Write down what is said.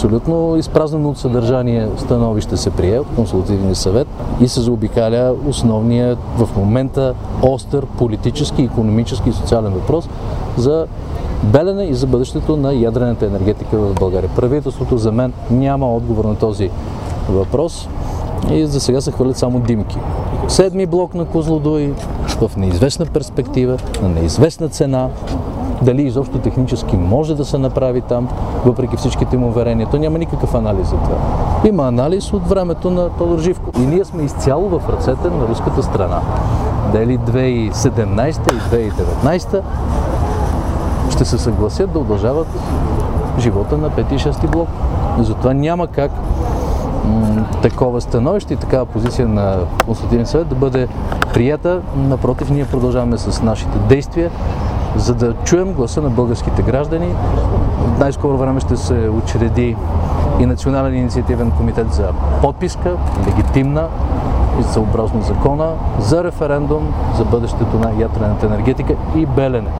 Абсолютно изпразнено от съдържание становище се прие от консултативния съвет и се заобикаля основния в момента остър политически, икономически и социален въпрос за Белене и за бъдещето на ядрената енергетика в България. Правителството за мен няма отговор на този въпрос и за сега се хвърлят само димки. Седми блок на Козлодуй в неизвестна перспектива, на неизвестна цена. Дали изобщо технически може да се направи там, въпреки всичките му уверения. То няма никакъв анализ за това. Има анализ от времето на Тодор Живков. И ние сме изцяло в ръцете на руската страна. Дали 2017 и 2019 ще се съгласят да удължават живота на 5 и 6 блок. Затова няма как такова становище и такава позиция на Консултативния съвет да бъде прията. Напротив, ние продължаваме с нашите действия, за да чуем гласа на българските граждани. В най-скоро време ще се учреди и Национален инициативен комитет за подписка, легитимна и съобразно закона, за референдум за бъдещето на ядрената енергетика и Белене.